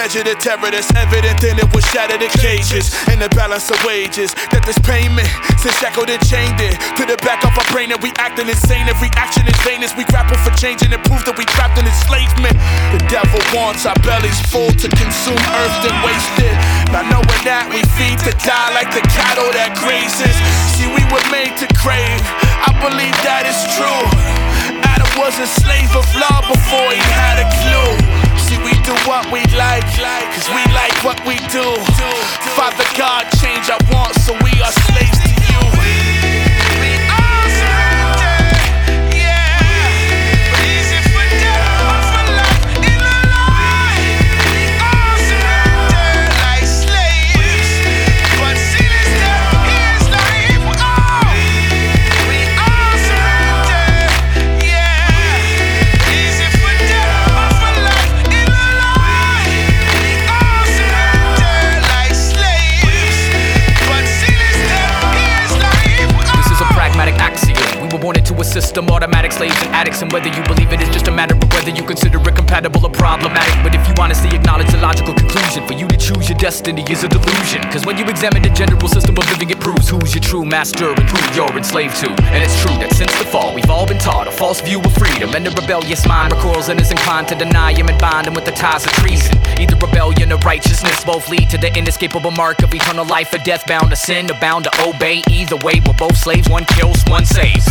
measure the terror that's evident, then it will shatter the cages and the balance of wages. That this payment since shackled and chained it to the back of our brain, and we acting insane. Every action is vain as we grapple for change, and it proves that we trapped in enslavement. The devil wants our bellies full to consume earth and waste it. Not knowing that we feed to die like the cattle that grazes. See, we were made to crave, I believe that is true. Adam was a slave of love before he had a clue. See, we do what we like, cause we like what we do. Father God, change our wants, so we are slaves to you. Born into a system, automatic slaves and addicts. And whether you believe it is just a matter of whether you consider it compatible or problematic. But if you honestly acknowledge the logical conclusion, for you to choose your destiny is a delusion. Cause when you examine the general system of living, it proves who's your true master and who you're enslaved to. And it's true that since the fall, we've all been taught a false view of freedom. And the rebellious mind recoils and is inclined to deny him and bind him with the ties of treason. Either rebellion or righteousness both lead to the inescapable mark of eternal life or death. Bound to sin or bound to obey. Either way, we're both slaves. One kills, one saves.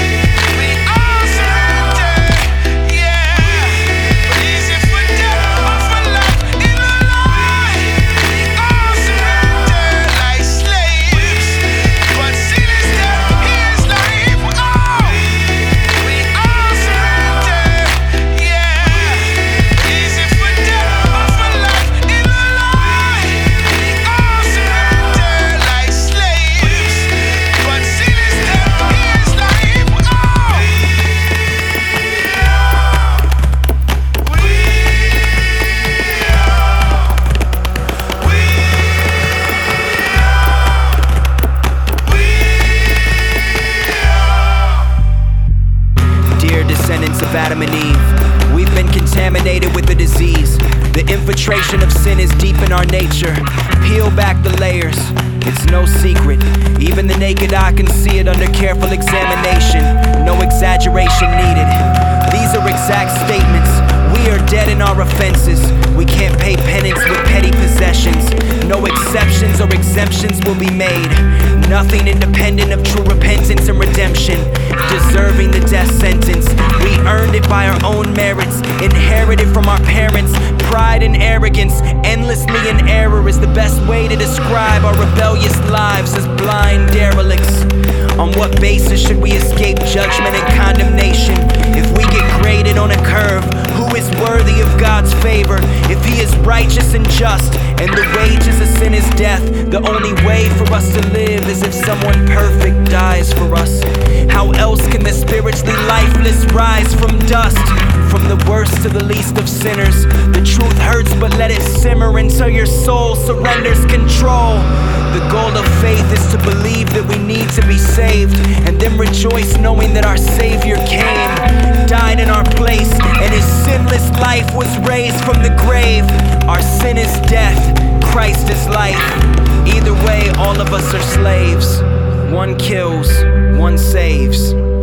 Of Adam and Eve, we've been contaminated with the disease. The infiltration of sin is deep in our nature. Peel back the layers, it's no secret. Even the naked eye can see it under careful examination. No exaggeration needed. These are exact statements. We are dead in our offenses. We can't pay penance with petty possessions. No exceptions or exemptions will be made. Nothing independent of true repentance and redemption. Deserving the death sentence, we earned it by our own merits. Inherited from our parents, pride and arrogance. Endlessly in error is the best way to describe our rebellious lives as blind derelicts. On what basis should we escape judgment and condemnation? If we get graded on a curve, who is worthy of God's favor? If He is righteous and just, and the wages of sin is death, the only way for us to live is if someone perfect dies for us. How else can the spiritually lifeless rise from dust? From the worst to the least of sinners, the truth hurts, but let it simmer until your soul surrenders control. The goal of faith is to believe that we need to be saved, and then rejoice knowing that our Savior came, died in our place, and His sinless life was raised from the grave. Our sin is death, Christ is life. Either way, all of us are slaves. One kills, one saves.